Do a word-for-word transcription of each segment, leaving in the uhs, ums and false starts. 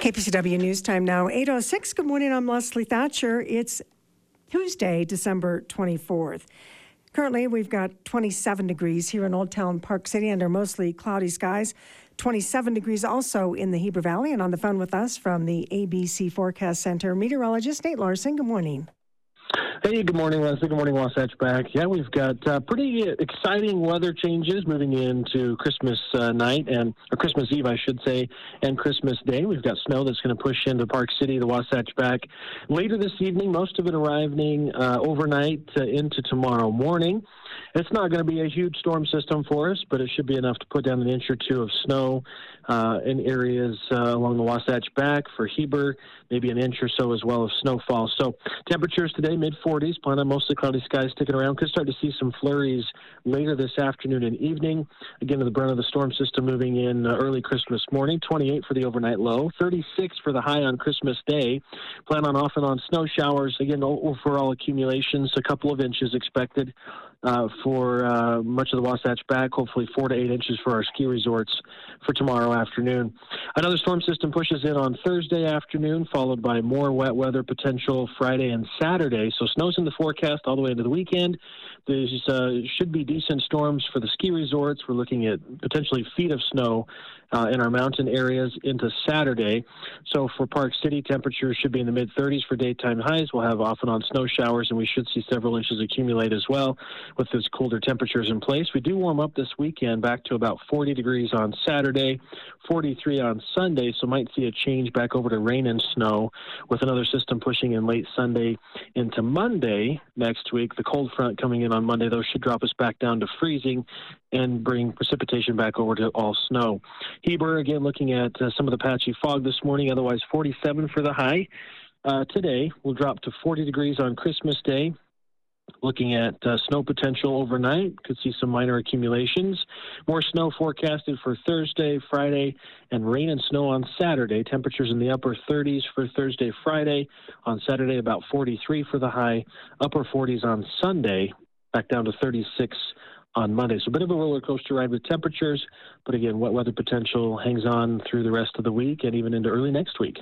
K P C W News Time now, eight oh six. Good morning, I'm Leslie Thatcher. It's Tuesday, December twenty-fourth. Currently, we've got twenty-seven degrees here in Old Town Park City under mostly cloudy skies. twenty-seven degrees also in the Heber Valley. And on the phone with us from the A B C Forecast Center, meteorologist Nate Larson. Good morning. Hey, good morning, Leslie. Good morning, Wasatch back. Yeah, we've got uh, pretty exciting weather changes moving into Christmas uh, night, and or Christmas Eve, I should say, and Christmas Day. We've got snow that's going to push into Park City, the Wasatch back later this evening, most of it arriving uh, overnight uh, into tomorrow morning. It's not going to be a huge storm system for us, but it should be enough to put down an inch or two of snow uh, in areas uh, along the Wasatch back for Heber, maybe an inch or so as well of snowfall. So temperatures today, mid forties, plan on mostly cloudy skies sticking around. Could start to see some flurries later this afternoon and evening. Again, to the brunt of the storm system moving in uh, early Christmas morning. twenty-eight for the overnight low, thirty-six for the high on Christmas Day. Plan on off and on snow showers. Again, overall accumulations, a couple of inches expected. Uh, for uh, much of the Wasatch back, hopefully four to eight inches for our ski resorts for tomorrow afternoon. Another storm system pushes in on Thursday afternoon, followed by more wet weather potential Friday and Saturday. So snow's in the forecast all the way into the weekend. There uh, should be decent storms for the ski resorts. We're looking at potentially feet of snow uh, in our mountain areas into Saturday. So for Park City, temperatures should be in the mid thirties for daytime highs. We'll have off and on snow showers, and we should see several inches accumulate as well with those colder temperatures in place. We do warm up this weekend back to about forty degrees on Saturday, forty-three on Sunday, so might see a change back over to rain and snow with another system pushing in late Sunday into Monday next week. The cold front coming in on Monday, though, should drop us back down to freezing and bring precipitation back over to all snow. Heber, again, looking at uh, some of the patchy fog this morning, otherwise forty-seven for the high. Uh, today, we'll drop to forty degrees on Christmas Day. Looking at uh, snow potential overnight, could see some minor accumulations. More snow forecasted for Thursday, Friday, and rain and snow on Saturday. Temperatures in the upper thirties for Thursday, Friday. On Saturday, about forty-three for the high. Upper forties on Sunday, back down to thirty-six on Monday. So a bit of a roller coaster ride with temperatures, but again, wet weather potential hangs on through the rest of the week and even into early next week.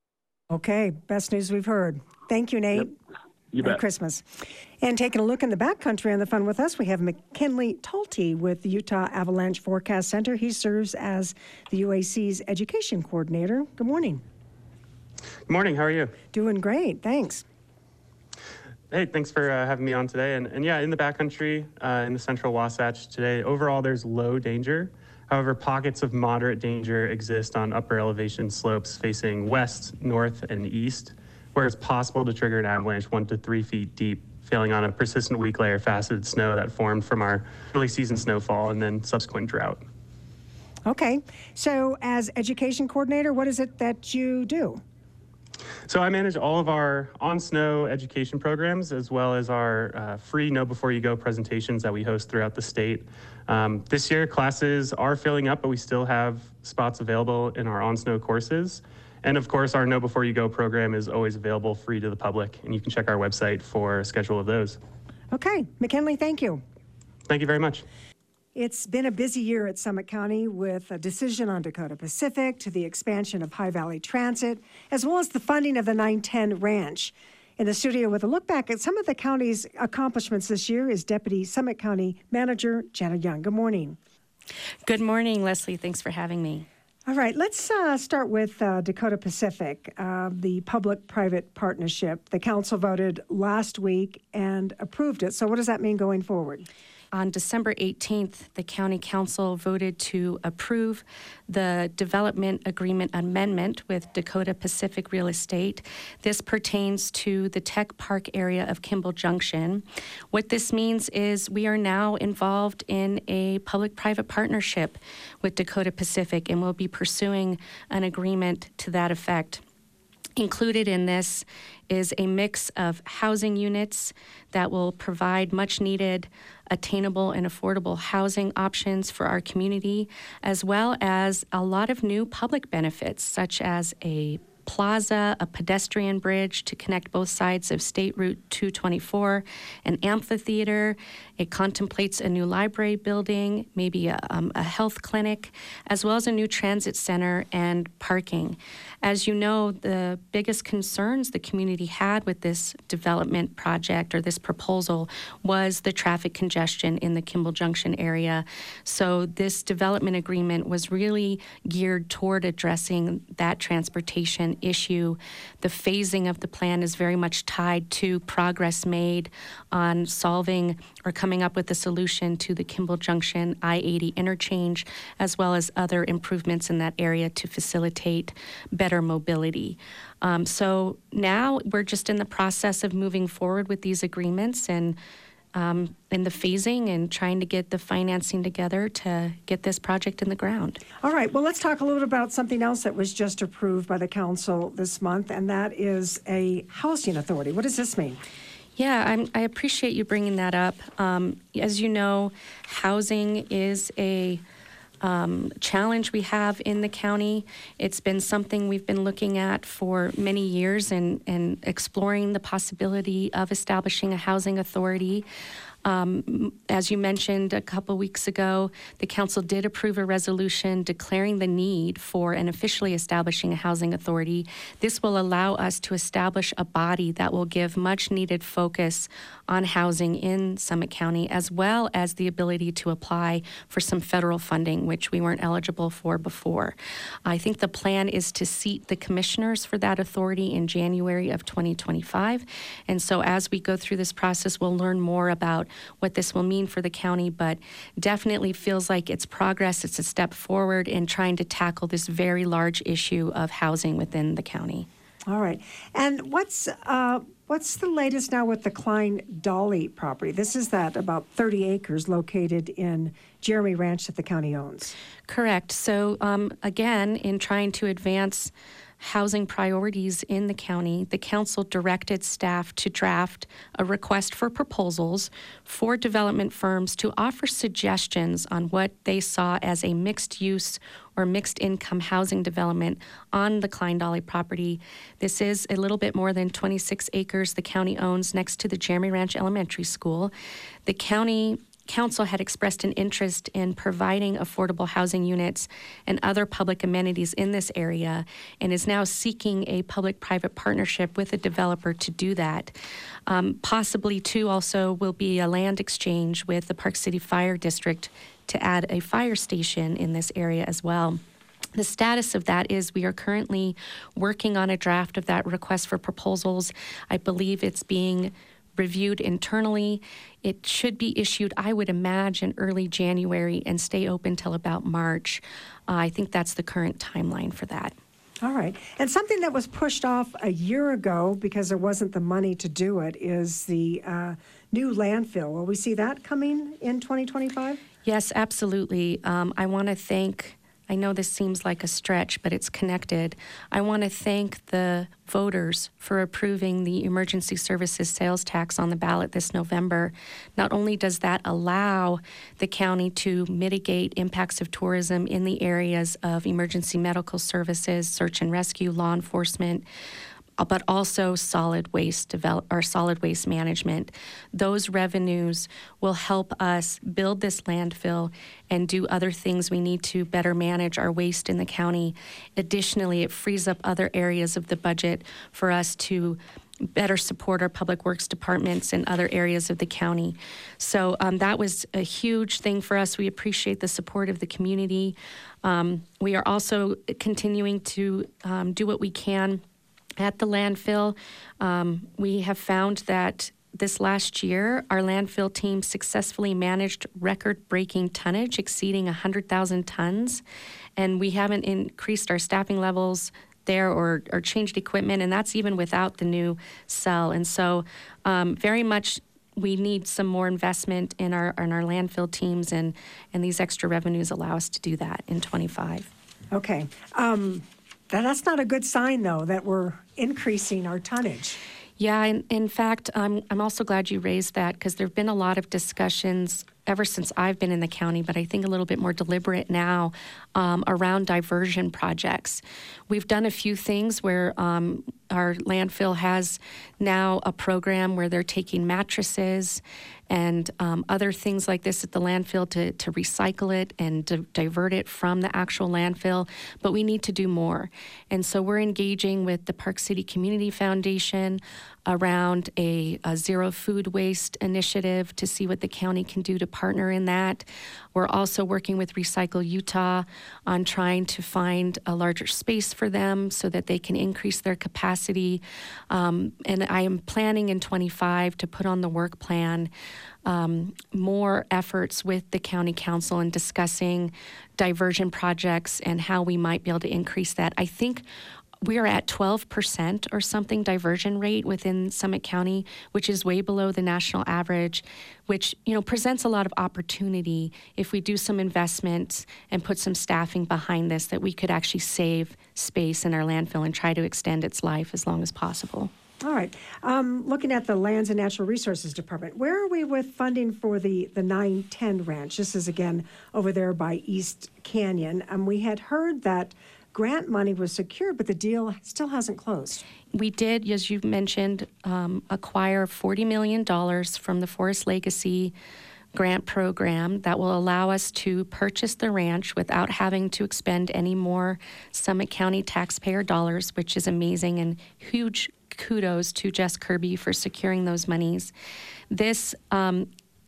Okay, best news we've heard. Thank you, Nate. Yep. You bet. Merry Christmas. And taking a look in the backcountry on the fun with us, we have McKinley Talty with the Utah Avalanche Forecast Center. He serves as the U A C's education coordinator. Good morning. Good morning. How are you? Doing great. Thanks. Hey, thanks for uh, having me on today. And, and yeah, in the backcountry, uh, in the central Wasatch today, overall there's low danger. However, pockets of moderate danger exist on upper elevation slopes facing west, north, and east, where it's possible to trigger an avalanche one to three feet deep, failing on a persistent weak layer of faceted snow that formed from our early season snowfall and then subsequent drought. Okay. So as education coordinator, what is it that you do? So I manage all of our on-snow education programs as well as our uh, free Know Before You Go presentations that we host throughout the state. Um, this year, classes are filling up, but we still have spots available in our on-snow courses. And of course, our Know Before You Go program is always available free to the public, and you can check our website for a schedule of those. Okay. McKinley, thank you. Thank you very much. It's been a busy year at Summit County with a decision on Dakota Pacific to the expansion of High Valley Transit, as well as the funding of the nine ten Ranch. In the studio with a look back at some of the county's accomplishments this year is Deputy Summit County Manager Janet Young. Good morning. Good morning, Leslie. Thanks for having me. All right, let's uh, start with uh, Dakota Pacific, uh, the public-private partnership. The council voted last week and approved it. So what does that mean going forward? On December eighteenth, the County Council voted to approve the development agreement amendment with Dakota Pacific Real Estate. This pertains to the Tech Park area of Kimball Junction. What this means is we are now involved in a public-private partnership with Dakota Pacific, and we'll be pursuing an agreement to that effect. Included in this is a mix of housing units that will provide much needed, attainable and affordable housing options for our community, as well as a lot of new public benefits, such as a plaza, a pedestrian bridge to connect both sides of State Route two twenty-four, an amphitheater. It contemplates a new library building, maybe a, um, a health clinic, as well as a new transit center and parking. As you know, the biggest concerns the community had with this development project or this proposal was the traffic congestion in the Kimball Junction area. So this development agreement was really geared toward addressing that transportation issue. The phasing of the plan is very much tied to progress made on solving or coming up with a solution to the Kimball Junction I eighty interchange, as well as other improvements in that area to facilitate better mobility. Um, so now we're just in the process of moving forward with these agreements and um, in the phasing and trying to get the financing together to get this project in the ground. All right, well, let's talk a little bit about something else that was just approved by the council this month, and that is a housing authority. What does this mean? Yeah, I'm, I appreciate you bringing that up. Um, as you know, housing is a um, challenge we have in the county. It's been something we've been looking at for many years and, and exploring the possibility of establishing a housing authority. Um, as you mentioned a couple weeks ago, the council did approve a resolution declaring the need for and officially establishing a housing authority. This will allow us to establish a body that will give much needed focus on housing in Summit County, as well as the ability to apply for some federal funding, which we weren't eligible for before. I think the plan is to seat the commissioners for that authority in January of twenty twenty-five. And so as we go through this process, we'll learn more about what this will mean for the county, but definitely feels like it's progress. It's a step forward in trying to tackle this very large issue of housing within the county. All right. And what's uh, what's the latest now with the Klein Dolly property? This is that about thirty acres located in Jeremy Ranch that the county owns. Correct. So um, again, in trying to advance housing priorities in the county, the council directed staff to draft a request for proposals for development firms to offer suggestions on what they saw as a mixed use or mixed income housing development on the Klein Dolly property. This is a little bit more than twenty-six acres the county owns next to the Jeremy Ranch Elementary School. The county Council had expressed an interest in providing affordable housing units and other public amenities in this area and is now seeking a public-private partnership with a developer to do that. Um, possibly, too, also will be a land exchange with the Park City Fire District to add a fire station in this area as well. The status of that is we are currently working on a draft of that request for proposals. I believe it's being reviewed internally. It should be issued, I would imagine, early January and stay open till about March. Uh, I think that's the current timeline for that. All right. And something that was pushed off a year ago because there wasn't the money to do it is the uh, new landfill. Will we see that coming in twenty twenty-five? Yes, absolutely. Um, I want to thank I know this seems like a stretch, but it's connected. I want to thank the voters for approving the emergency services sales tax on the ballot this November. Not only does that allow the county to mitigate impacts of tourism in the areas of emergency medical services, search and rescue, law enforcement, but also solid waste develop or solid waste management. Those revenues will help us build this landfill and do other things we need to better manage our waste in the county. Additionally, it frees up other areas of the budget for us to better support our public works departments and other areas of the county. So um, that was a huge thing for us. We appreciate the support of the community. Um, we are also continuing to um, do what we can at the landfill. Um, we have found that this last year, our landfill team successfully managed record-breaking tonnage exceeding one hundred thousand tons, and we haven't increased our staffing levels there or, or changed equipment, and that's even without the new cell. And so um, very much we need some more investment in our in our landfill teams, and, and these extra revenues allow us to do that in twenty-five. Okay. Um, that, that's not a good sign, though, that we're increasing our tonnage. Yeah, in, in fact, um, I'm also glad you raised that because there have been a lot of discussions ever since I've been in the county, but I think a little bit more deliberate now um, around diversion projects. We've done a few things where um, our landfill has now a program where they're taking mattresses and um, other things like this at the landfill to, to recycle it and to divert it from the actual landfill, but we need to do more. And so we're engaging with the Park City Community Foundation around a, a zero food waste initiative to see what the county can do to partner in that. We're also working with Recycle Utah on trying to find a larger space for them so that they can increase their capacity. Um, and I am planning in twenty-five to put on the work plan um, more efforts with the county council in discussing diversion projects and how we might be able to increase that. I think we are at twelve percent or something diversion rate within Summit County, which is way below the national average, which, you know, presents a lot of opportunity if we do some investments and put some staffing behind this, that we could actually save space in our landfill and try to extend its life as long as possible. All right. Um, looking at the Lands and Natural Resources Department, where are we with funding for the, the nine ten Ranch? This is, again, over there by East Canyon. Um, we had heard that grant money was secured, but the deal still hasn't closed. We did, as you mentioned, um, acquire forty million dollars from the Forest Legacy grant program that will allow us to purchase the ranch without having to expend any more Summit County taxpayer dollars, which is amazing, and huge kudos to Jess Kirby for securing those monies. This um,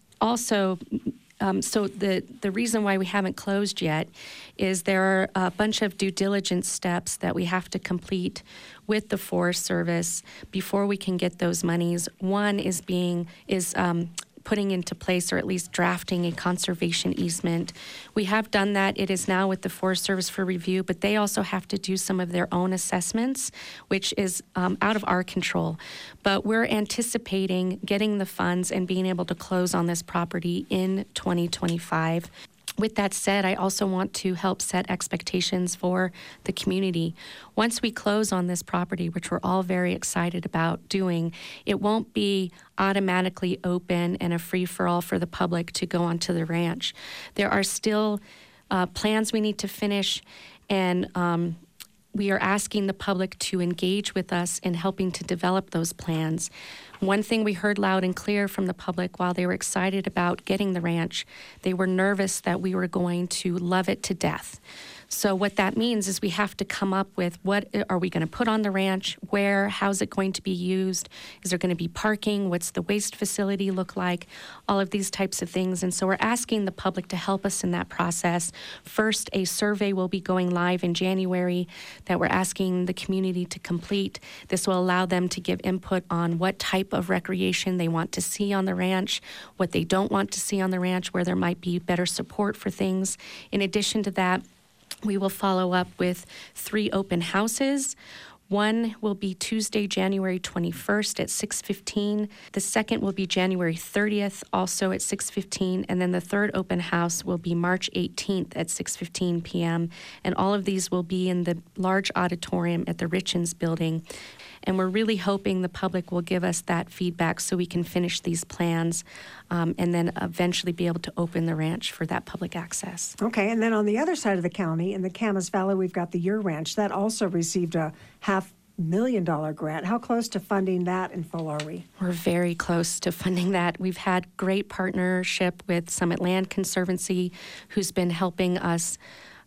also Um, so the, the reason why we haven't closed yet is there are a bunch of due diligence steps that we have to complete with the Forest Service before we can get those monies. One is being is um, putting into place, or at least drafting, a conservation easement. We have done that. It is now with the Forest Service for review, but they also have to do some of their own assessments, which is um, out of our control. But we're anticipating getting the funds and being able to close on this property in twenty twenty-five. With that said, I also want to help set expectations for the community. Once we close on this property, which we're all very excited about doing, it won't be automatically open and a free-for-all for the public to go onto the ranch. There are still uh, plans we need to finish, and um, we are asking the public to engage with us in helping to develop those plans. One thing we heard loud and clear from the public, while they were excited about getting the ranch, they were nervous that we were going to love it to death. So what that means is we have to come up with, what are we going to put on the ranch, where, how's it going to be used, is there going to be parking, what's the waste facility look like, all of these types of things. And so we're asking the public to help us in that process. First, a survey will be going live in January that we're asking the community to complete. This will allow them to give input on what type of recreation they want to see on the ranch, what they don't want to see on the ranch, where there might be better support for things. In addition to that, we will follow up with three open houses. One will be Tuesday, January twenty-first at six fifteen. The second will be January thirtieth, also at six fifteen. And then the third open house will be March eighteenth at six fifteen p.m. And all of these will be in the large auditorium at the Richens building. And we're really hoping the public will give us that feedback so we can finish these plans um, and then eventually be able to open the ranch for that public access. Okay, and then on the other side of the county, in the Camas Valley, we've got the Your Ranch. That also received a half million dollar grant. How close to funding that in full are we? We're very close to funding that. We've had great partnership with Summit Land Conservancy, who's been helping us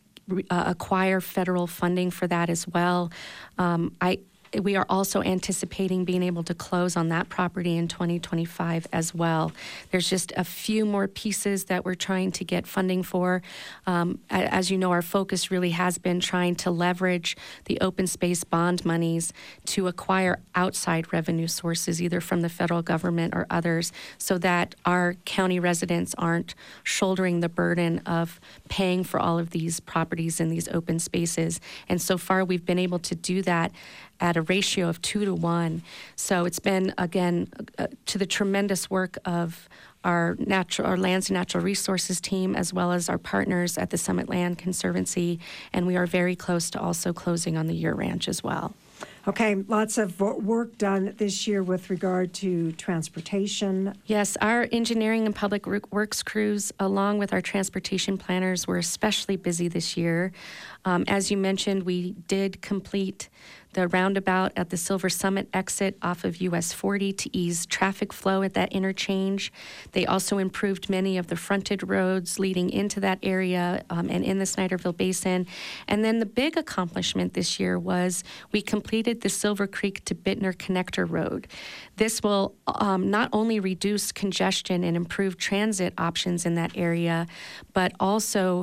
uh, acquire federal funding for that as well. Um, I We are also anticipating being able to close on that property in twenty twenty-five as well. There's just a few more pieces that we're trying to get funding for. Um, as you know, our focus really has been trying to leverage the open space bond monies to acquire outside revenue sources, either from the federal government or others, so that our county residents aren't shouldering the burden of paying for all of these properties in these open spaces. And so far, we've been able to do that at a ratio of two to one. So it's been, again, uh, to the tremendous work of our natural, our Lands and Natural Resources team, as well as our partners at the Summit Land Conservancy, and we are very close to also closing on the Your Ranch as well. Okay, lots of wo- work done this year with regard to transportation. Yes, our engineering and public Wo- works crews, along with our transportation planners, were especially busy this year. Um, as you mentioned, we did complete the roundabout at the Silver Summit exit off of U S forty to ease traffic flow at that interchange. They also improved many of the frontage roads leading into that area um, and in the Snyderville Basin. And then the big accomplishment this year was we completed the Silver Creek to Bittner Connector Road. This will um, not only reduce congestion and improve transit options in that area, but also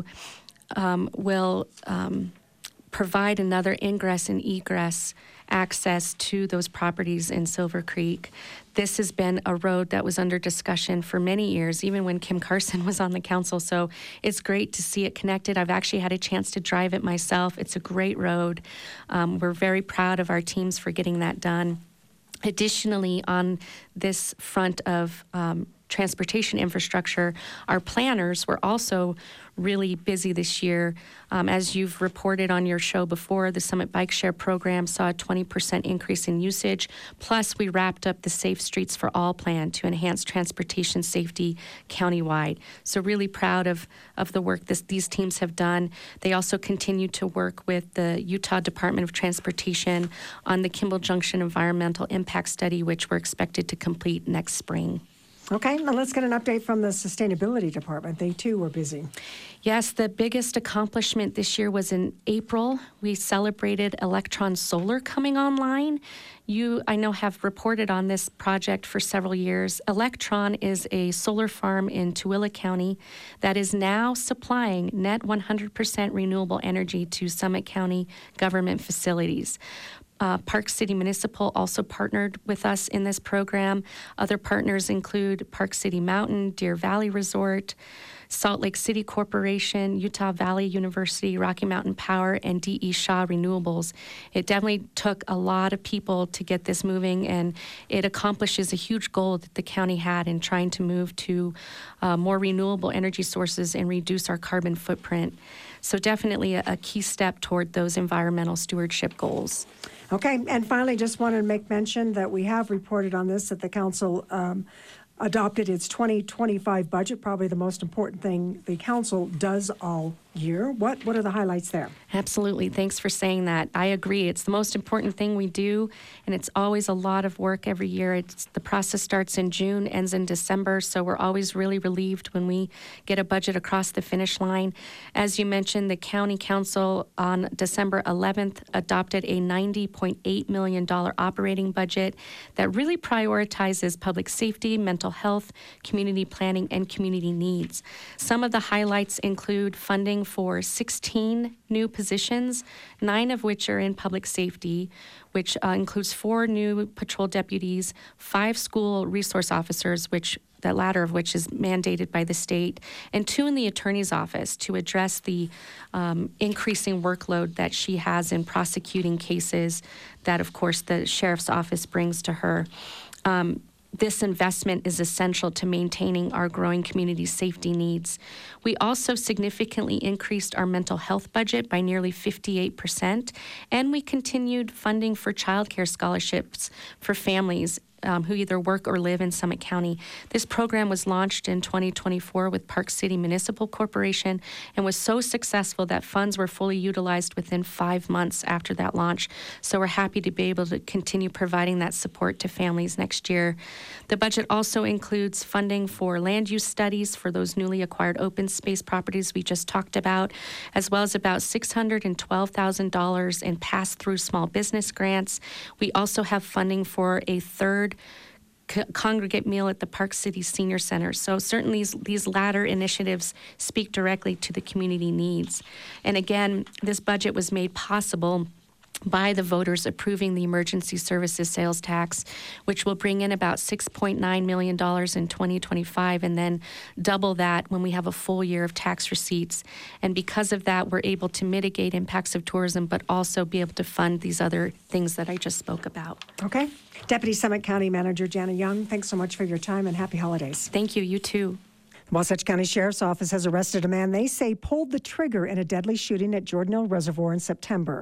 um, will um, provide another ingress and egress access to those properties in Silver Creek. This has been a road that was under discussion for many years, even when Kim Carson was on the council. So it's great to see it connected. I've actually had a chance to drive it myself. It's a great road. Um, we're very proud of our teams for getting that done. Additionally, on this front of um, transportation infrastructure, our planners were also really busy this year. Um, as you've reported on your show before, the Summit Bike Share program saw a twenty percent increase in usage. Plus, we wrapped up the Safe Streets for All plan to enhance transportation safety countywide. So really proud of, of the work this, these teams have done. They also continue to work with the Utah Department of Transportation on the Kimball Junction Environmental Impact Study, which we're expected to complete next spring. Okay, now let's get an update from the Sustainability Department. They too were busy. Yes, the biggest accomplishment this year was in April. We celebrated Electron Solar coming online. You, I know, have reported on this project for several years. Electron is a solar farm in Tooele County that is now supplying net one hundred percent renewable energy to Summit County government facilities. Uh, Park City Municipal also partnered with us in this program. Other partners include Park City Mountain, Deer Valley Resort, Salt Lake City Corporation, Utah Valley University, Rocky Mountain Power, and D E. Shaw Renewables. It definitely took a lot of people to get this moving, and it accomplishes a huge goal that the county had in trying to move to uh, more renewable energy sources and reduce our carbon footprint. So definitely a, a key step toward those environmental stewardship goals. Okay, and finally, just wanted to make mention that we have reported on this, that the council um, adopted its twenty twenty-five budget, probably the most important thing the council does all year. What what are the highlights there? Absolutely. Thanks for saying that. I agree. It's the most important thing we do, and it's always a lot of work every year. It's, the process starts in June, ends in December, so we're always really relieved when we get a budget across the finish line. As you mentioned, the County Council on December eleventh adopted a ninety point eight million dollars operating budget that really prioritizes public safety, mental health, community planning, and community needs. Some of the highlights include funding for sixteen new positions, nine of which are in public safety, which uh, includes four new patrol deputies, five school resource officers, which the latter of which is mandated by the state, and two in the attorney's office to address the um, increasing workload that she has in prosecuting cases that, of course, the sheriff's office brings to her. Um, This investment is essential to maintaining our growing community safety needs. We also significantly increased our mental health budget by nearly fifty-eight percent, and we continued funding for child care scholarships for families Um, who either work or live in Summit County. This program was launched in twenty twenty-four with Park City Municipal Corporation and was so successful that funds were fully utilized within five months after that launch. So we're happy to be able to continue providing that support to families next year. The budget also includes funding for land use studies for those newly acquired open space properties we just talked about, as well as about six hundred twelve thousand dollars in pass-through small business grants. We also have funding for a third co- congregate meal at the Park City Senior Center. So certainly these, these latter initiatives speak directly to the community needs. And again, this budget was made possible by the voters approving the emergency services sales tax, which will bring in about six point nine million dollars in twenty twenty-five and then double that when we have a full year of tax receipts. And because of that, we're able to mitigate impacts of tourism, but also be able to fund these other things that I just spoke about. Okay. Deputy Summit County Manager Jana Young, thanks so much for your time and happy holidays. Thank you. You too. The Wasatch County Sheriff's Office has arrested a man they say pulled the trigger in a deadly shooting at Jordan Hill Reservoir in September.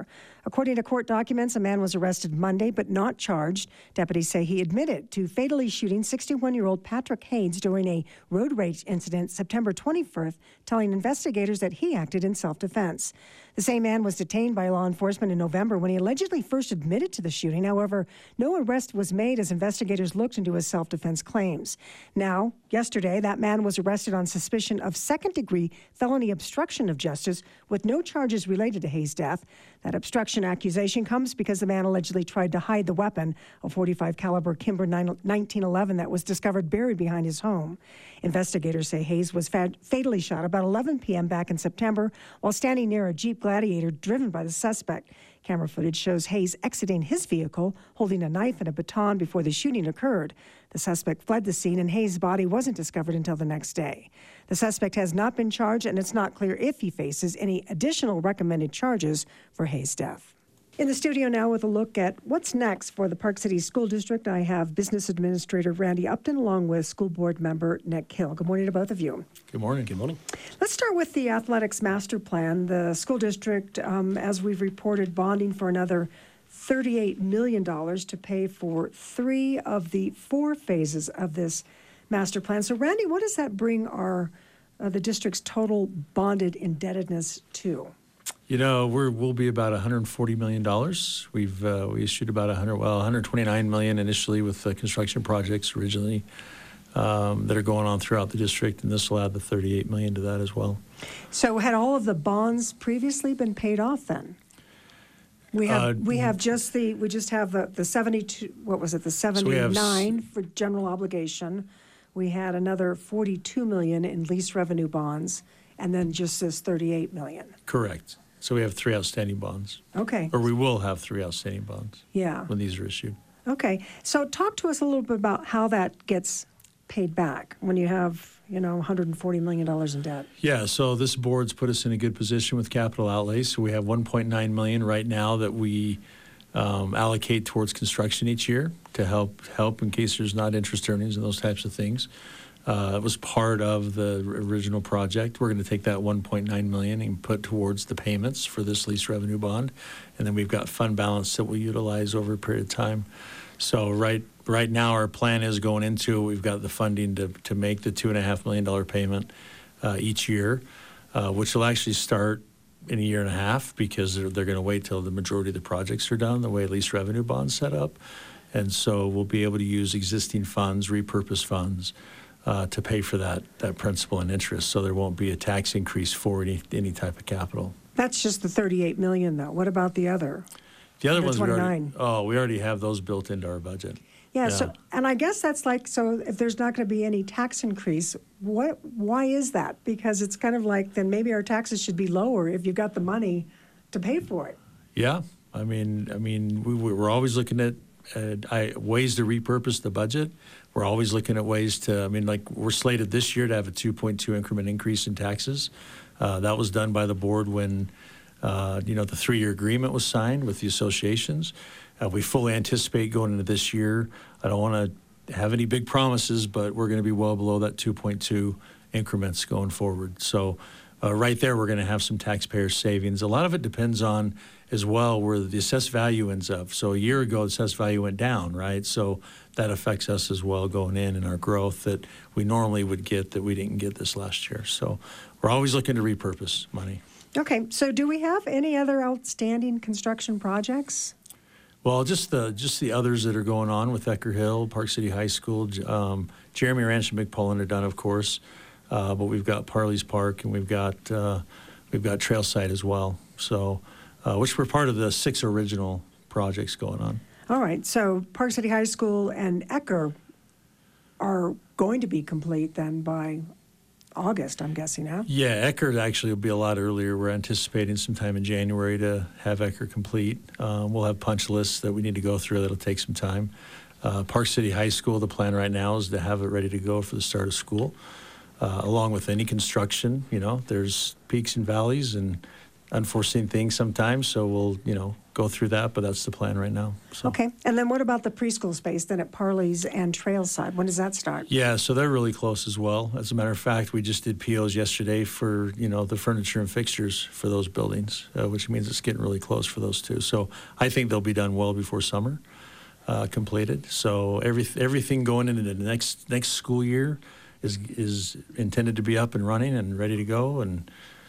According to court documents, a man was arrested Monday but not charged. Deputies say he admitted to fatally shooting sixty-one-year-old Patrick Hayes during a road rage incident September twenty-first, telling investigators that he acted in self-defense. The same man was detained by law enforcement in November when he allegedly first admitted to the shooting. However, no arrest was made as investigators looked into his self-defense claims. Now, yesterday, that man was arrested on suspicion of second-degree felony obstruction of justice with no charges related to Hayes' death. That obstruction accusation comes because the man allegedly tried to hide the weapon, a forty-five caliber Kimber nineteen eleven that was discovered buried behind his home. Investigators say Hayes was fatally shot about eleven p.m. back in September while standing near a Jeep Gladiator driven by the suspect. Camera footage shows Hayes exiting his vehicle, holding a knife and a baton before the shooting occurred. The suspect fled the scene, and Hayes' body wasn't discovered until the next day. The suspect has not been charged, and it's not clear if he faces any additional recommended charges for Hayes' death. In the studio now with a look at what's next for the Park City School District, I have Business Administrator Randy Upton along with School Board Member Nick Hill. Good morning to both of you. Good morning. Good morning. Let's start with the Athletics Master Plan. The school district, um, as we've reported, bonding for another thirty-eight million dollars to pay for three of the four phases of this master plan. So, Randy, what does that bring our uh, the district's total bonded indebtedness to? You know, we're, we'll be about one hundred forty million dollars. We've uh, we issued about one hundred, well, one hundred twenty-nine million dollars initially with the construction projects originally um, that are going on throughout the district, and this will add the thirty-eight million dollars to that as well. So, had all of the bonds previously been paid off then? We have Uh, we have just the we just have the, the seventy-two. What was it? The seventy-nine for general obligation. We had another forty-two million in lease revenue bonds, and then just this thirty-eight million. Correct. So we have three outstanding bonds, Okay. or we will have three outstanding bonds Yeah. when these are issued. Okay. So talk to us a little bit about how that gets paid back when you have, you know, one hundred forty million dollars in debt. Yeah, so this board's put us in a good position with capital outlays. So we have one point nine million dollars right now that we um, allocate towards construction each year to help help in case there's not interest earnings and those types of things. Uh, it was part of the original project. We're going to take that one point nine million dollars and put towards the payments for this lease revenue bond, and then we've got fund balance that we'll utilize over a period of time. So right right now our plan is going into it, we've got the funding to to make the two and a half million dollar payment uh, each year, uh, which will actually start in a year and a half because they're, they're going to wait till the majority of the projects are done, the way lease revenue bonds set up, and so we'll be able to use existing funds, repurpose funds. Uh, to pay for that that principal and interest, so there won't be a tax increase for any any type of capital. That's just the thirty-eight million dollars, though. What about the other? The other ones we already, twenty-nine. oh, we already have those built into our budget. Yeah, Yeah. So, and I guess that's like, so if there's not going to be any tax increase, what? Why is that? Because it's kind of like, then maybe our taxes should be lower if you've got the money to pay for it. Yeah, I mean, I mean, we, we're always looking at uh, I, ways to repurpose the budget. We're always looking at ways to, I mean, like we're slated this year to have a two point two increment increase in taxes. Uh, that was done by the board when, uh, you know, the three-year agreement was signed with the associations. Uh, we fully anticipate going into this year. I don't want to have any big promises, but we're going to be well below that two point two increments going forward. So uh, right there, we're going to have some taxpayer savings. A lot of it depends on as well where the assessed value ends up. So a year ago, the assessed value went down, right? So that affects us as well going in and our growth that we normally would get that we didn't get this last year. So we're always looking to repurpose money. Okay, so do we have any other outstanding construction projects? Well, just the just the others that are going on with Ecker Hill, Park City High School, um, Jeremy Ranch and McPullen are done, of course, uh, but we've got Parley's Park and we've got uh, we've got Trailside as well. So, uh, which were part of the six original projects going on. All right, so Park City High School and Ecker are going to be complete then by August, I'm guessing, huh? Yeah, Ecker actually will be a lot earlier. We're anticipating sometime in January to have Ecker complete. Um, we'll have punch lists that we need to go through. That'll take some time. Uh, Park City High School, the plan right now is to have it ready to go for the start of school. Uh, along with any construction, you know, there's peaks and valleys and unforeseen things sometimes. So we'll, you know, go through that, but that's the plan right now. So. Okay. And then what about the preschool space then at Parley's and Trailside? When does that start? Yeah, so they're really close as well. As a matter of fact, we just did P Os yesterday for, you know, the furniture and fixtures for those buildings, uh, which means it's getting really close for those two. So I think they'll be done well before summer uh, completed. So every, everything going into the next next school year is is intended to be up and running and ready to go. And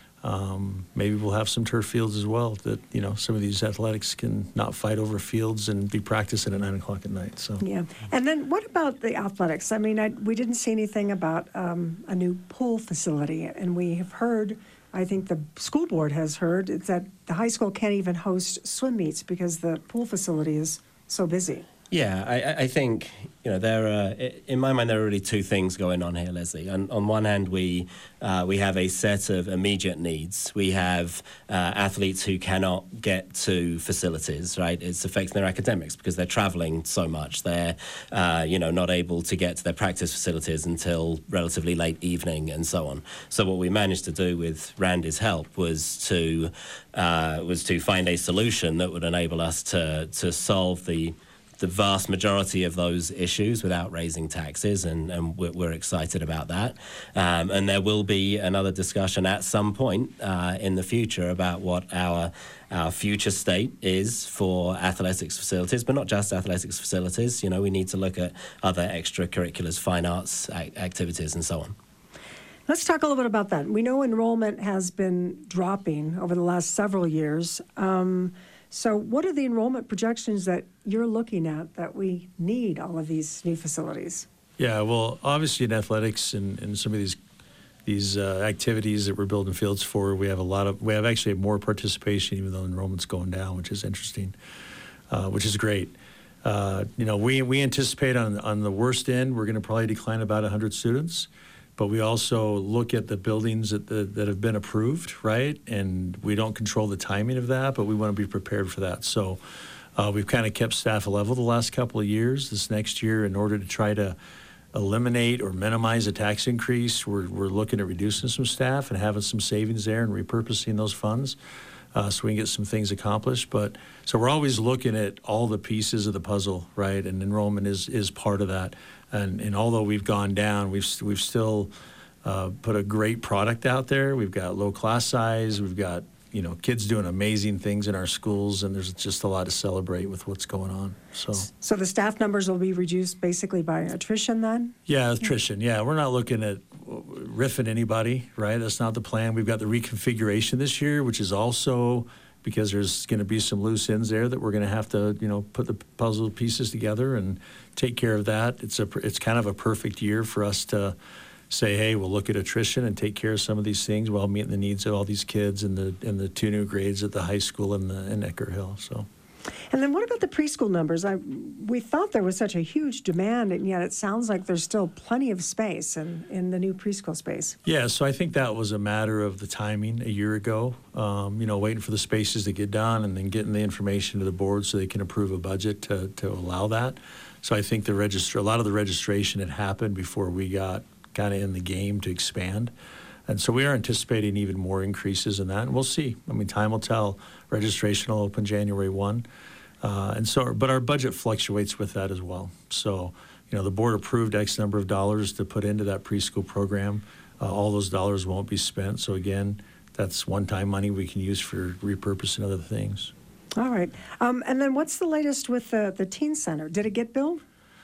Um, maybe we'll have some turf fields as well that, you know, some of these athletics can not fight over fields and be practicing at nine o'clock at night. So Yeah. And then what about the athletics? I mean, I, we didn't see anything about um, a new pool facility. And we have heard, I think the school board has heard, it's that the high school can't even host swim meets because the pool facility is so busy. Yeah, I, I think, you know, there are, in my mind, there are really two things going on here, Leslie. On, on one hand, we uh, we have a set of immediate needs. We have uh, athletes who cannot get to facilities, right? It's affecting their academics because they're traveling so much. They're, uh, you know, not able to get to their practice facilities until relatively late evening and so on. So what we managed to do with Randy's help was to uh, was to find a solution that would enable us to to solve the the vast majority of those issues without raising taxes, and, and we're, we're excited about that. Um, and there will be another discussion at some point uh, in the future about what our our future state is for athletics facilities, but not just athletics facilities. You know, we need to look at other extracurriculars, fine arts a- activities, and so on. Let's talk a little bit about that. We know enrollment has been dropping over the last several years. Um, So what are the enrollment projections that you're looking at that we need all of these new facilities? yeah, well, obviously in athletics and, and some of these these uh, activities that we're building fields for, we have a lot of we have actually more participation even though enrollment's going down, which is interesting, uh, which is great. Uh, you know, we we anticipate on on the worst end we're going to probably decline about one hundred students. But we also look at the buildings that, the, that have been approved, right? And we don't control the timing of that, but we want to be prepared for that. So uh, we've kind of kept staff level the last couple of years. This next year, in order to try to eliminate or minimize a tax increase, we're, we're looking at reducing some staff and having some savings there and repurposing those funds uh, so we can get some things accomplished. But so we're always looking at all the pieces of the puzzle, right? And enrollment is, is part of that. And, and although we've gone down, we've we've still uh, put a great product out there. We've got low class size. We've got, you know, kids doing amazing things in our schools, and there's just a lot to celebrate with what's going on. So, so the staff numbers will be reduced basically by attrition then? Yeah, attrition. Yeah, we're not looking at riffing anybody, right? That's not the plan. We've got the reconfiguration this year, which is also because there's going to be some loose ends there that we're going to have to, you know, put the puzzle pieces together and take care of that. It's a, it's kind of a perfect year for us to say, hey, we'll look at attrition and take care of some of these things while meeting the needs of all these kids in the in the two new grades at the high school and the in Ecker Hill. So. And then what about the preschool numbers? I we thought there was such a huge demand, and yet it sounds like there's still plenty of space in, in the new preschool space. Yeah, so I think that was a matter of the timing a year ago, um, you know, waiting for the spaces to get done and then getting the information to the board so they can approve a budget to, to allow that. So I think the register, a lot of the registration had happened before we got kind of in the game to expand. And so we are anticipating even more increases in that, and we'll see. I mean, time will tell. Registration will open January first. Uh, and so, but our budget fluctuates with that as well. So, you know, the board approved X number of dollars to put into that preschool program. Uh, all those dollars won't be spent. So again, that's one-time money we can use for repurposing other things. All right. Um, and then what's the latest with the, the teen center? Did it get built?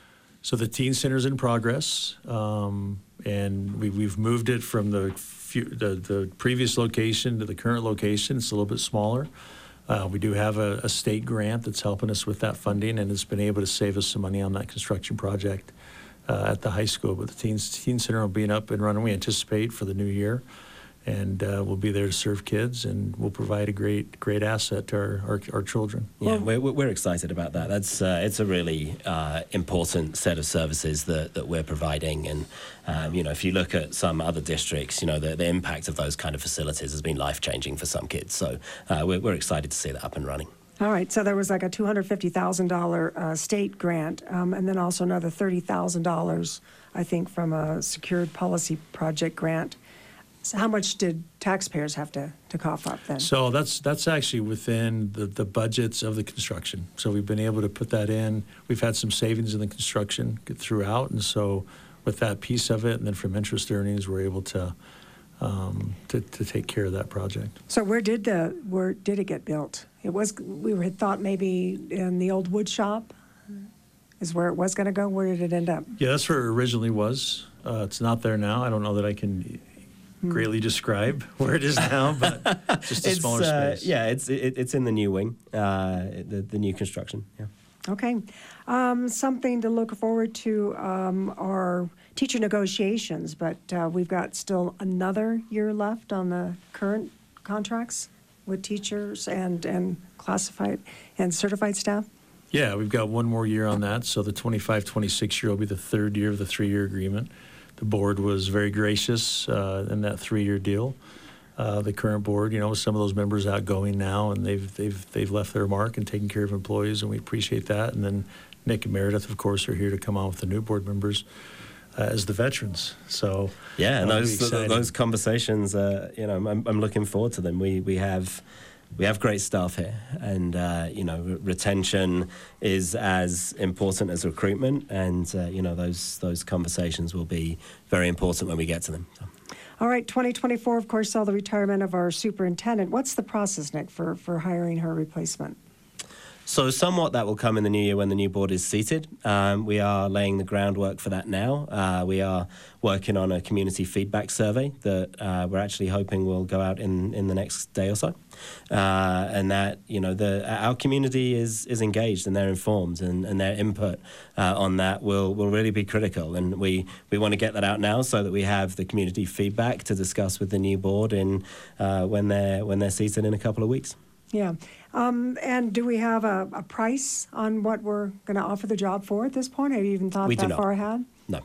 So the teen center's in progress, um, and we, we've moved it from the, few, the the previous location to the current location. It's a little bit smaller. Uh, we do have a, a state grant that's helping us with that funding, and it's been able to save us some money on that construction project uh, at the high school. But the teen, teen center will be up and running, we anticipate, for the new year. And uh, we'll be there to serve kids, and we'll provide a great, great asset to our, our, our children. Yeah, we're, we're excited about that. That's uh, it's a really uh, important set of services that, that we're providing. And um, you know, if you look at some other districts, you know, the, the impact of those kind of facilities has been life changing for some kids. So uh, we're, we're excited to see that up and running. All right. So there was like a two hundred fifty thousand dollars uh, state grant, um, and then also another thirty thousand dollars, I think, from a secured policy project grant. So how much did taxpayers have to, to cough up then? So that's that's actually within the, the budgets of the construction. So we've been able to put that in. We've had some savings in the construction throughout, and so with that piece of it, and then from interest earnings, we're able to um, to, to take care of that project. So where did the where did it get built? It was we had thought maybe in the old wood shop is where it was going to go. Where did it end up? Yeah, that's where it originally was. Uh, it's not there now. I don't know that I can greatly describe where it is now, but just a It's, smaller uh, space. Yeah, it's it, it's in the new wing, uh, the the new construction. Yeah. Okay. Um, something to look forward to um, are teacher negotiations, but uh, we've got still another year left on the current contracts with teachers and, and classified and certified staff. Yeah, we've got one more year on that. So the twenty-five twenty-six year will be the third year of the three-year agreement. The board was very gracious uh, in that three-year deal. Uh, the current board, you know, some of those members outgoing now, and they've they've they've left their mark and taken care of employees, and we appreciate that. And then Nick and Meredith, of course, are here to come on with the new board members uh, as the veterans. So Yeah, and that'll be those th- exciting. those conversations, uh, you know, I'm, I'm looking forward to them. We we have we have great staff here, and uh, you know, re- retention is as important as recruitment, and uh, you know, those those conversations will be very important when we get to them. So. All right, twenty twenty-four, of course, saw the retirement of our superintendent. What's the process, Nick, for, for hiring her replacement? So somewhat that will come in the new year when the new board is seated. Um, we are laying the groundwork for that now. Uh, we are working on a community feedback survey that uh, we're actually hoping will go out in, in the next day or so. Uh, and that, you know, the our community is is engaged and they're informed, and, and their input uh, on that will, will really be critical. And we, we want to get that out now so that we have the community feedback to discuss with the new board in uh, when they're when they're seated in a couple of weeks. Yeah. Um, and do we have a, a price on what we're going to offer the job for at this point? Have you even thought We do that not. far ahead? No.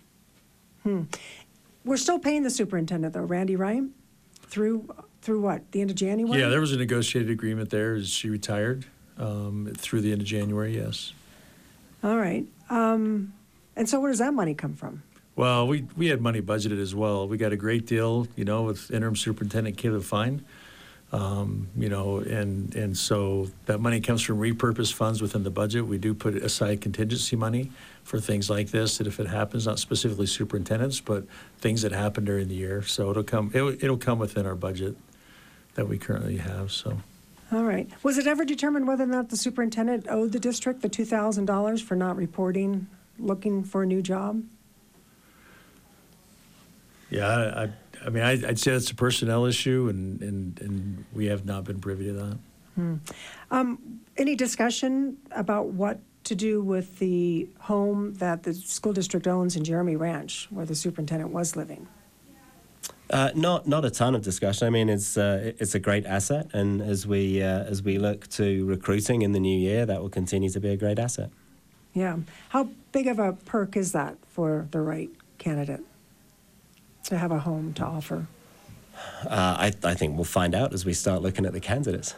We're still paying the superintendent, though, Randy, right? Through through what? The end of January? Yeah, there was a negotiated agreement there as she retired um, through the end of January, yes. All right. Um, and so where does that money come from? Well, we, we had money budgeted as well. We got a great deal, you know, with interim superintendent Caleb Fine. Um, you know, and and so that money comes from repurposed funds within the budget. We do put aside contingency money for things like this, that if it happens, not specifically superintendents, but things that happen during the year. So it'll come it'll, it'll come within our budget that we currently have. So. All right. Was it ever determined whether or not the superintendent owed the district the two thousand dollars for not reporting, looking for a new job? Yeah, I, I, I mean, I, I'd say it's a personnel issue, and, and, and we have not been privy to that. Hmm. Um, any discussion about what to do with the home that the school district owns in Jeremy Ranch, where the superintendent was living? Uh, not not a ton of discussion. I mean, it's uh, it's a great asset, and as we uh, as we look to recruiting in the new year, that will continue to be a great asset. Yeah. How big of a perk is that for the right candidate to have a home to offer? Uh, I I think we'll find out as we start looking at the candidates.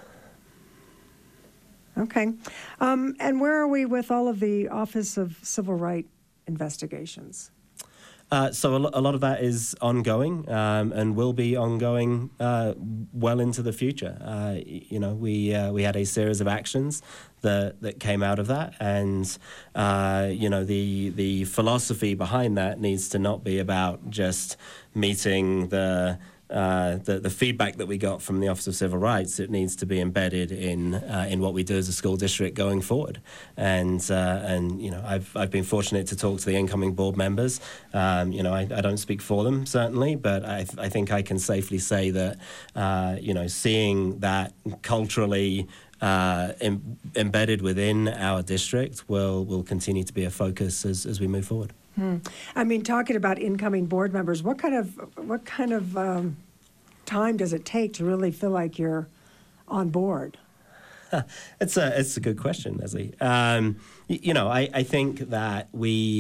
Okay. Um, and where are we with all of the Office of Civil Rights investigations? Uh, so a, lo- a lot of that is ongoing um, and will be ongoing uh, well into the future. Uh, y- you know, we uh, we had a series of actions that that came out of that, and uh, you know, the the philosophy behind that needs to not be about just meeting the. Uh, the, the feedback that we got from the Office of Civil Rights, it needs to be embedded in uh, in what we do as a school district going forward. And uh, and you know, I've I've been fortunate to talk to the incoming board members. Um, you know, I, I don't speak for them certainly, but I th- I think I can safely say that uh, you know, seeing that culturally uh, em- embedded within our district will will continue to be a focus as as we move forward. Hmm. I mean, talking about incoming board members, what kind of what kind of um, time does it take to really feel like you're on board? It's a it's a good question, Leslie. Um, y- you know, I, I think that we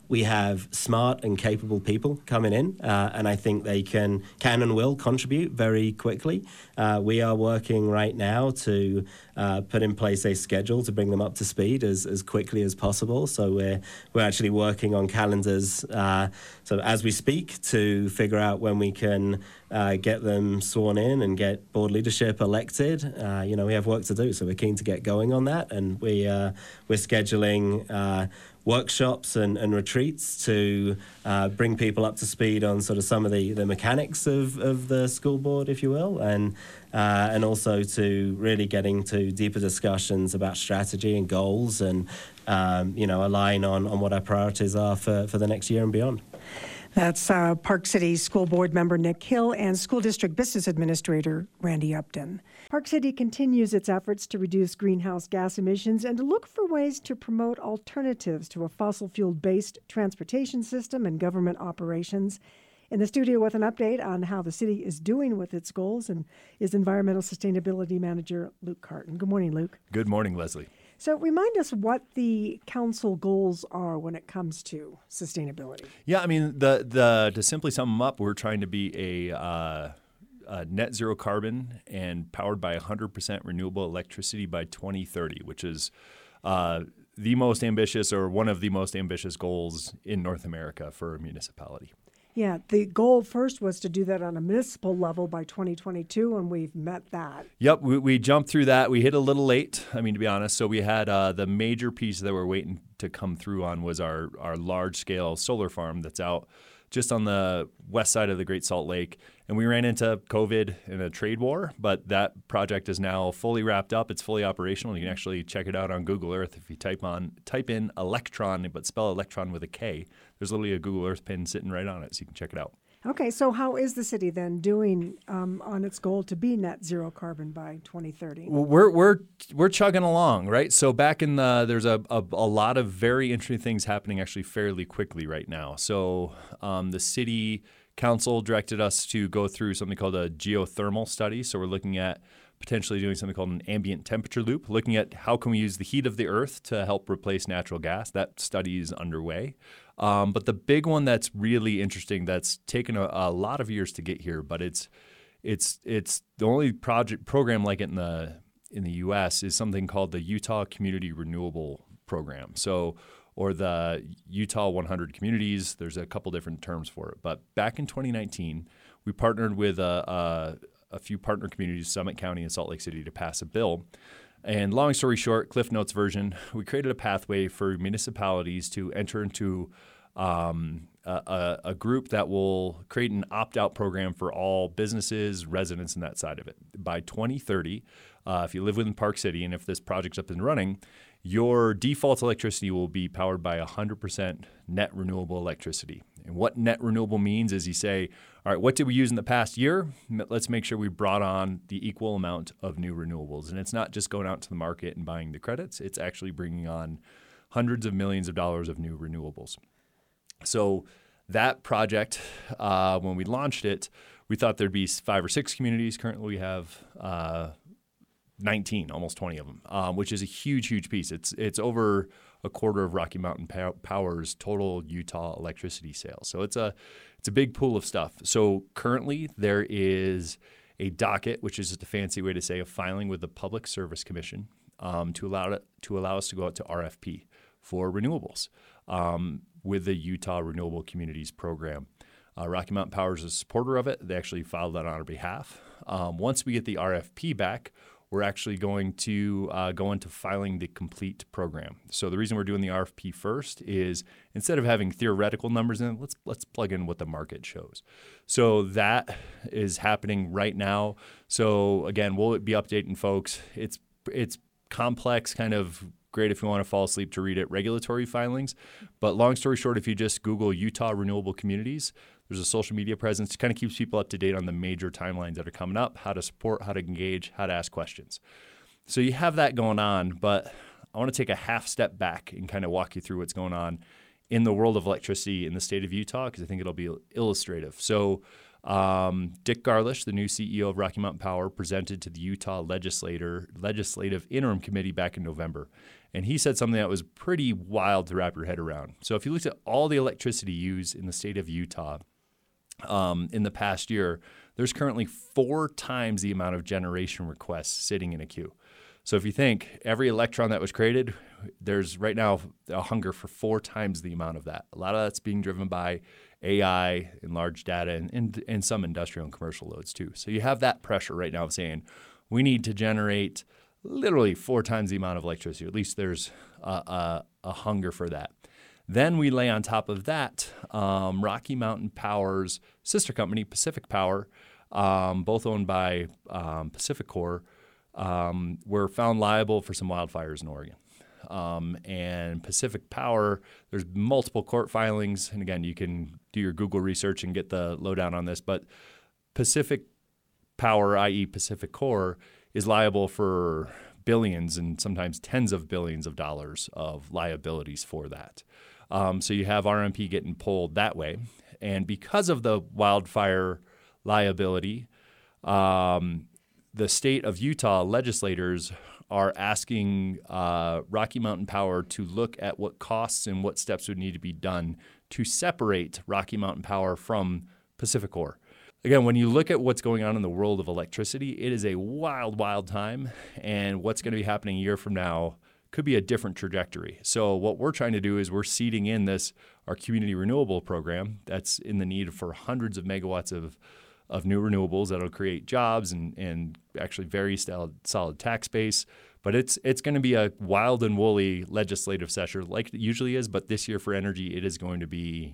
we have smart and capable people coming in, uh, and I think they can can and will contribute very quickly. Uh, we are working right now to uh, put in place a schedule to bring them up to speed as, as quickly as possible. So we're we're actually working on calendars uh, so as we speak to figure out when we can uh, get them sworn in and get board leadership elected. Uh, you know, we have work to do, so we're keen to get going on that, and we uh, we're scheduling Uh, workshops and, and retreats to uh, bring people up to speed on sort of some of the, the mechanics of, of the school board, if you will, and uh, and also to really getting to deeper discussions about strategy and goals and, um, you know, align on, on what our priorities are for, for the next year and beyond. That's uh, Park City School Board member Nick Hill and School District Business Administrator Randy Upton. Park City continues its efforts to reduce greenhouse gas emissions and to look for ways to promote alternatives to a fossil fuel-based transportation system and government operations. In the studio with an update on how the city is doing with its goals and is Environmental Sustainability Manager Luke Carton. Good morning, Luke. Good morning, Leslie. So remind us what the council goals are when it comes to sustainability. Yeah, I mean, the the to simply sum them up, we're trying to be a, uh, a net zero carbon and powered by one hundred percent renewable electricity by twenty thirty, which is uh, the most ambitious or one of the most ambitious goals in North America for a municipality. Yeah, the goal first was to do that on a municipal level by twenty twenty-two, and we've met that. Yep, we, we jumped through that. We hit a little late, I mean, to be honest. So we had uh, the major piece that we're waiting to come through on was our, our large-scale solar farm that's out just on the west side of the Great Salt Lake. And we ran into COVID and a trade war, but that project is now fully wrapped up. It's fully operational. You can actually check it out on Google Earth if you type on type in electron, but spell electron with a K. There's literally a Google Earth pin sitting right on it, so you can check it out. Okay, so how is the city then doing um, on its goal to be net zero carbon by twenty thirty? Well, we're we're we're chugging along, right? So back in the there's a, a, a lot of very interesting things happening actually fairly quickly right now. So um, the city council directed us to go through something called a geothermal study. So we're looking at potentially doing something called an ambient temperature loop, looking at how can we use the heat of the earth to help replace natural gas. That study is underway. Um, but the big one that's really interesting, that's taken a, a lot of years to get here, but it's it's it's the only project program like it in the in the U S is something called the Utah Community Renewable Program. So, or the Utah one hundred Communities. There's a couple different terms for it. But back in twenty nineteen, we partnered with a, a, a few partner communities, Summit County and Salt Lake City, to pass a bill. And long story short, Cliff Notes version, we created a pathway for municipalities to enter into um, a, a group that will create an opt-out program for all businesses, residents, and that side of it. By twenty thirty, uh, if you live within Park City and if this project's up and running, your default electricity will be powered by one hundred percent net renewable electricity. And what net renewable means is you say, all right, what did we use in the past year? Let's make sure we brought on the equal amount of new renewables. And it's not just going out to the market and buying the credits. It's actually bringing on hundreds of millions of dollars of new renewables. So that project, uh, when we launched it, we thought there'd be five or six communities. Currently we have uh, nineteen, almost twenty of them, um, which is a huge, huge piece. It's it's over a quarter of Rocky Mountain Pow- Power's total Utah electricity sales. So it's a it's a big pool of stuff. So currently there is a docket, which is just a fancy way to say a filing with the Public Service Commission um, to allow it, to allow us to go out to R F P for renewables um, with the Utah Renewable Communities Program. Uh, Rocky Mountain Power is a supporter of it. They actually filed that on our behalf. Um, once we get the R F P back, we're actually going to uh, go into filing the complete program. So the reason we're doing the R F P first is instead of having theoretical numbers in it, let's let's plug in what the market shows. So that is happening right now. So again, we'll be updating folks. It's it's complex, kind of great if you want to fall asleep to read it, regulatory filings. But long story short, if you just Google Utah Renewable Communities, there's a social media presence. It kind of keeps people up to date on the major timelines that are coming up, how to support, how to engage, how to ask questions. So you have that going on, but I want to take a half step back and kind of walk you through what's going on in the world of electricity in the state of Utah, because I think it'll be illustrative. So um, Dick Garlish, the new C E O of Rocky Mountain Power, presented to the Utah Legislator Legislative Interim Committee back in November. And he said something that was pretty wild to wrap your head around. So if you looked at all the electricity used in the state of Utah um, in the past year, there's currently four times the amount of generation requests sitting in a queue. So if you think every electron that was created, there's right now a hunger for four times the amount of that. A lot of that's being driven by A I and large data and, and, and some industrial and commercial loads too. So you have that pressure right now of saying we need to generate literally four times the amount of electricity. At least there's a, a, a hunger for that. Then we lay on top of that um, Rocky Mountain Power's sister company, Pacific Power, um, both owned by um, PacifiCorp, um, were found liable for some wildfires in Oregon. Um, and Pacific Power, there's multiple court filings. And again, you can do your Google research and get the lowdown on this. But Pacific Power, that is. PacifiCorp, is liable for billions and sometimes tens of billions of dollars of liabilities for that. Um, so you have R M P getting pulled that way. And because of the wildfire liability, um, the state of Utah legislators are asking uh, Rocky Mountain Power to look at what costs and what steps would need to be done to separate Rocky Mountain Power from PacifiCorp. Again, when you look at what's going on in the world of electricity, it is a wild, wild time, and what's going to be happening a year from now could be a different trajectory. So what we're trying to do is we're seeding in this, our community renewable program that's in the need for hundreds of megawatts of of new renewables that'll create jobs and, and actually very solid, solid tax base. But it's it's going to be a wild and woolly legislative session like it usually is. But this year for energy, it is going to be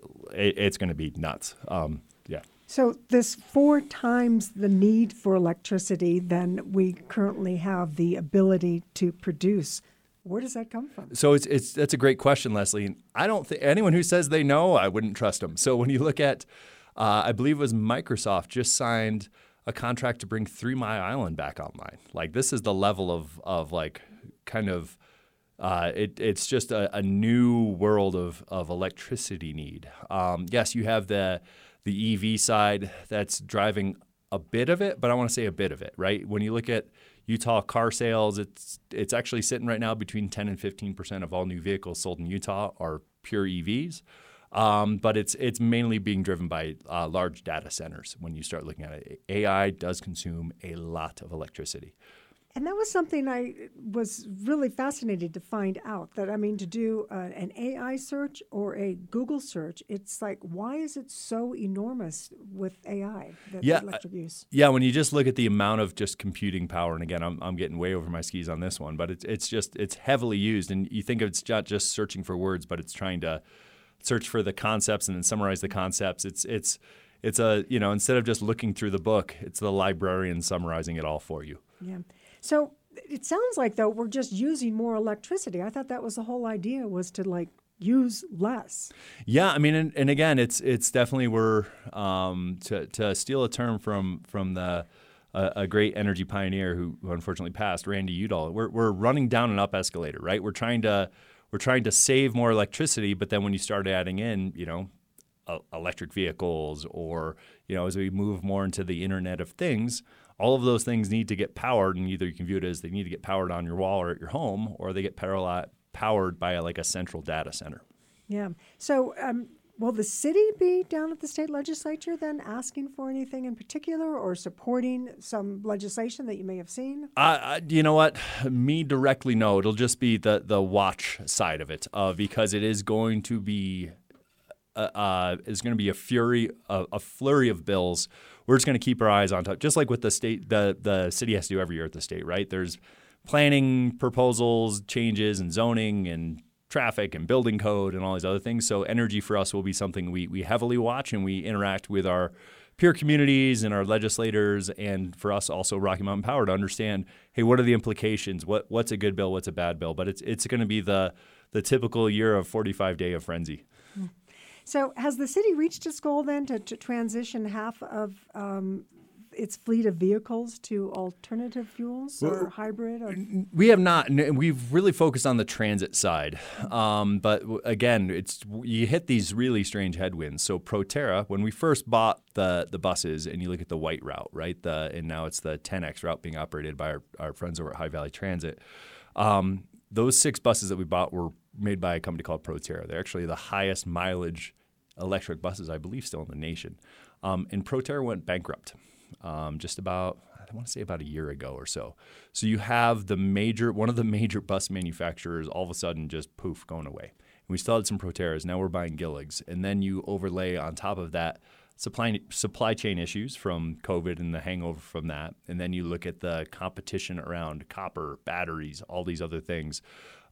it, it's going to be nuts. Um, yeah. So this four times the need for electricity than we currently have the ability to produce. Where does that come from? So it's it's that's a great question, Leslie. I don't think anyone who says they know, I wouldn't trust them. So when you look at Uh, I believe it was Microsoft just signed a contract to bring Three Mile Island back online. Like this is the level of of like kind of uh, it, it's just a, a new world of of electricity need. Um, yes, you have the the E V side that's driving a bit of it, but I want to say a bit of it, right? When you look at Utah car sales, it's it's actually sitting right now between ten and fifteen percent of all new vehicles sold in Utah are pure E Vs. Um, but it's it's mainly being driven by uh, large data centers when you start looking at it. A I does consume a lot of electricity. And that was something I was really fascinated to find out, that, I mean, to do uh, an A I search or a Google search, it's like, why is it so enormous with A I, the yeah, electric use? Yeah, when you just look at the amount of just computing power, and again, I'm, I'm getting way over my skis on this one, but it's, it's just, it's heavily used. And you think it's not just searching for words, but it's trying to search for the concepts and then summarize the concepts. It's it's it's a you know instead of just looking through the book, it's the librarian summarizing it all for you. Yeah. So it sounds like though we're just using more electricity. I thought that was the whole idea, was to like use less. Yeah, I mean, and, and again, it's it's definitely we're um, to to steal a term from from the uh, a great energy pioneer who, who unfortunately passed, Randy Udall. We're we're running down an up escalator, right? We're trying to We're trying to save more electricity, but then when you start adding in, you know, uh, electric vehicles or, you know, as we move more into the Internet of Things, all of those things need to get powered, and either you can view it as they need to get powered on your wall or at your home, or they get power- powered by a, like a central data center. Yeah. So um, will the city be down at the state legislature then asking for anything in particular or supporting some legislation that you may have seen? Uh, uh, you know what? Me directly, no. It'll just be the the watch side of it, uh, because it is going to be uh, uh, is going to be a fury, a, a flurry of bills. We're just going to keep our eyes on top, just like what the state, the the city has to do every year at the state, right? There's planning proposals, changes, and zoning, and traffic and building code and all these other things. So energy for us will be something we we heavily watch, and we interact with our peer communities and our legislators, and for us also Rocky Mountain Power to understand, hey, what are the implications? What what's a good bill? What's a bad bill? But it's it's going to be the the typical year of forty-five day of frenzy. So has the city reached its goal then to, to transition half of um, its fleet of vehicles to alternative fuels or Well, hybrid? Or? We have not. and We've really focused on the transit side. Um, but w- again, it's you hit these really strange headwinds. So Proterra, when we first bought the the buses, and you look at the white route, right? The and now it's the ten X route being operated by our, our friends over at High Valley Transit. Um, those six buses that we bought were made by a company called Proterra. They're actually the highest mileage electric buses, I believe, still in the nation. Um, and Proterra went bankrupt um, just about, I want to say about a year ago or so. So you have the major, one of the major bus manufacturers all of a sudden just poof, going away. And we still had some Proterras. Now we're buying Gilligs. And then you overlay on top of that supply supply chain issues from COVID and the hangover from that. And then you look at the competition around copper, batteries, all these other things.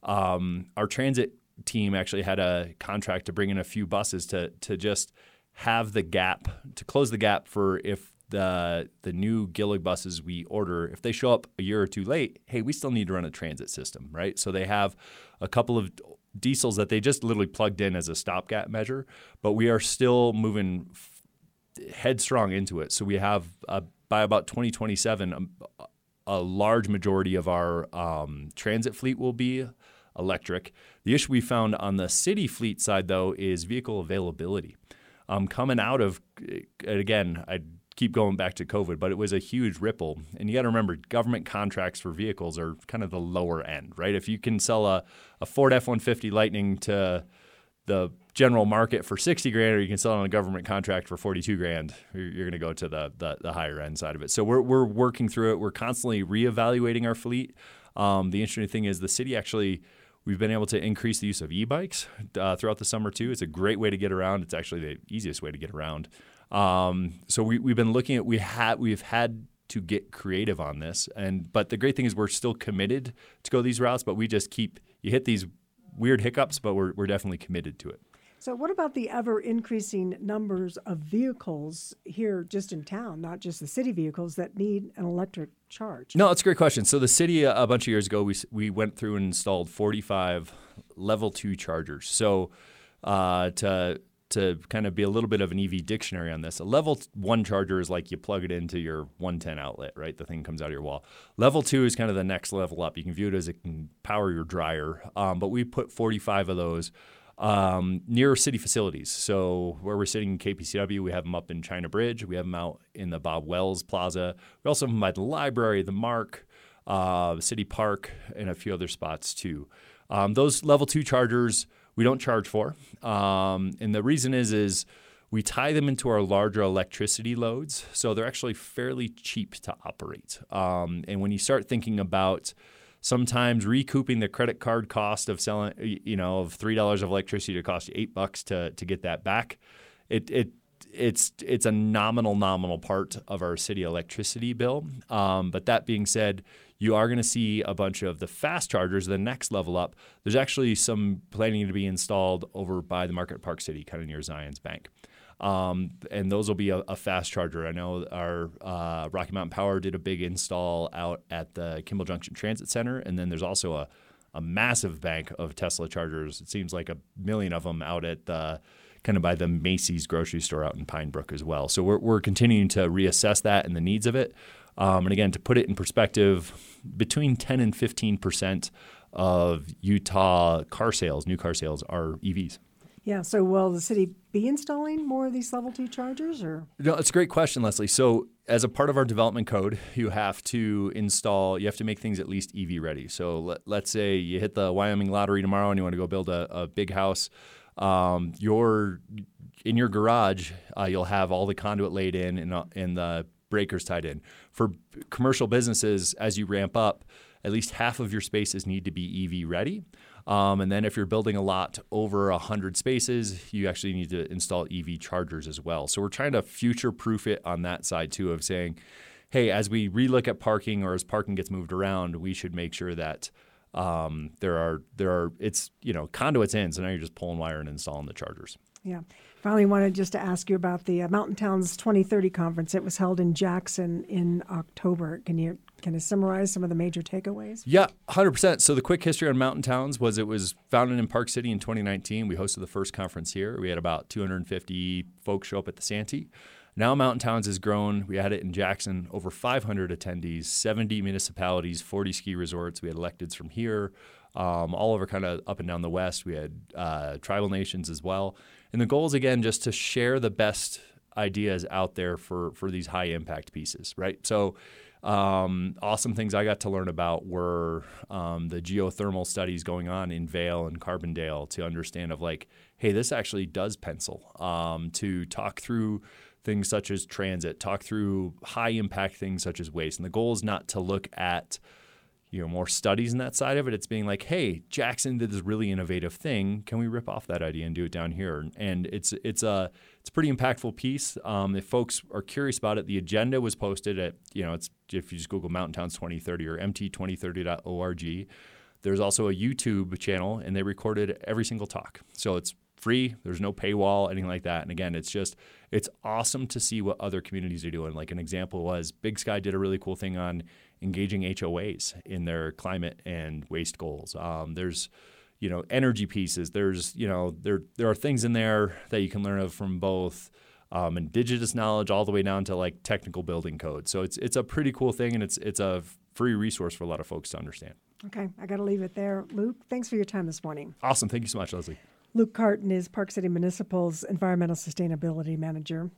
Um, our transit team actually had a contract to bring in a few buses to to just have the gap, to close the gap for if the the new Gillig buses we order, if they show up a year or two late, hey, we still need to run a transit system, right? So they have a couple of diesels that they just literally plugged in as a stopgap measure, but we are still moving headstrong into it. So we have, uh, by about twenty twenty-seven, a, a large majority of our um, transit fleet will be electric. The issue we found on the city fleet side, though, is vehicle availability. Um, coming out of, again, I keep going back to COVID, but it was a huge ripple. And you got to remember, government contracts for vehicles are kind of the lower end, right? If you can sell a, a Ford F one fifty Lightning to the general market for sixty grand, or you can sell it on a government contract for forty-two grand, you're, you're going to go to the, the the higher end side of it. So we're we're working through it. We're constantly reevaluating our fleet. Um, the interesting thing is the city actually, we've been able to increase the use of e-bikes uh, throughout the summer too. It's a great way to get around. It's actually the easiest way to get around. Um, so we, we've been looking at, we had, we've had to get creative on this. And, but the great thing is we're still committed to go these routes, but we just keep, you hit these weird hiccups, but we're, we're definitely committed to it. So what about the ever-increasing numbers of vehicles here just in town, not just the city vehicles, that need an electric charge? No, that's a great question. So the city, a bunch of years ago, we we went through and installed forty-five level two chargers. So uh, to to kind of be a little bit of an E V dictionary on this, a level one charger is like you plug it into your one ten outlet, right? The thing comes out of your wall. Level two is kind of the next level up. You can view it as it can power your dryer. Um, but we put forty-five of those Um, near city facilities. So where we're sitting in K P C W, we have them up in China Bridge. We have them out in the Bob Wells Plaza. We also have them by the library, the Mark, uh, the City Park, and a few other spots too. Um, those level two chargers we don't charge for. Um, and the reason is, is we tie them into our larger electricity loads. So they're actually fairly cheap to operate. Um, and when you start thinking about sometimes recouping the credit card cost of selling, you know, of three dollars of electricity to cost you eight bucks to to get that back, it it it's it's a nominal nominal part of our city electricity bill. Um, but that being said, you are going to see a bunch of the fast chargers, the next level up. There's actually some planning to be installed over by the Market Park City, kind of near Zions Bank. Um, and those will be a, a fast charger. I know our uh, Rocky Mountain Power did a big install out at the Kimball Junction Transit Center, and then there's also a, a massive bank of Tesla chargers. It seems like a million of them out at the kind of by the Macy's grocery store out in Pine Brook as well. So we're we're continuing to reassess that and the needs of it. Um, and again, to put it in perspective, between ten and fifteen percent of Utah car sales, new car sales, are E Vs. Yeah, so will the city be installing more of these level two chargers, or? No, it's a great question, Leslie. So as a part of our development code, you have to install, you have to make things at least E V ready. So let, let's say you hit the Wyoming lottery tomorrow and you want to go build a, a big house. Um, your, in your garage, uh, you'll have all the conduit laid in and, uh, and the breakers tied in. For commercial businesses, as you ramp up, at least half of your spaces need to be E V ready. Um, and then if you're building a lot over one hundred spaces, you actually need to install E V chargers as well. So we're trying to future-proof it on that side too, of saying, hey, as we relook at parking or as parking gets moved around, we should make sure that um, there are, there are it's, you know, conduits in, so now you're just pulling wire and installing the chargers. Yeah. Finally, wanted just to ask you about the uh, Mountain Towns twenty thirty conference. It was held in Jackson in October. Can you Can you summarize some of the major takeaways? Yeah, one hundred percent. So the quick history on Mountain Towns was it was founded in Park City in twenty nineteen. We hosted the first conference here. We had about two hundred fifty folks show up at the Santee. Now Mountain Towns has grown. We had it in Jackson, over five hundred attendees, seventy municipalities, forty ski resorts. We had electeds from here, um, all over kind of up and down the West. We had uh, tribal nations as well. And the goal is, again, just to share the best ideas out there for, for these high impact pieces, right? So um, awesome things I got to learn about were um, the geothermal studies going on in Vail and Carbondale to understand of like, hey, this actually does pencil. Um, to talk through things such as transit, talk through high impact things such as waste. And the goal is not to look at you know, more studies in that side of it. It's being like, hey, Jackson did this really innovative thing. Can we rip off that idea and do it down here? And it's it's a it's a pretty impactful piece. Um, if folks are curious about it, the agenda was posted at, you know, it's if you just Google Mountain Towns twenty thirty or m t twenty thirty dot org. There's also a YouTube channel, and they recorded every single talk. So it's free. There's no paywall, anything like that. And again, it's just, it's awesome to see what other communities are doing. Like an example was Big Sky did a really cool thing on engaging H O As in their climate and waste goals. Um, there's, you know, energy pieces. There's, you know, there there are things in there that you can learn of from both um, indigenous knowledge all the way down to like technical building code. So it's it's a pretty cool thing, and it's it's a free resource for a lot of folks to understand. Okay, I got to leave it there. Luke, thanks for your time this morning. Awesome. Thank you so much, Leslie. Luke Carton is Park City Municipal's Environmental Sustainability Manager.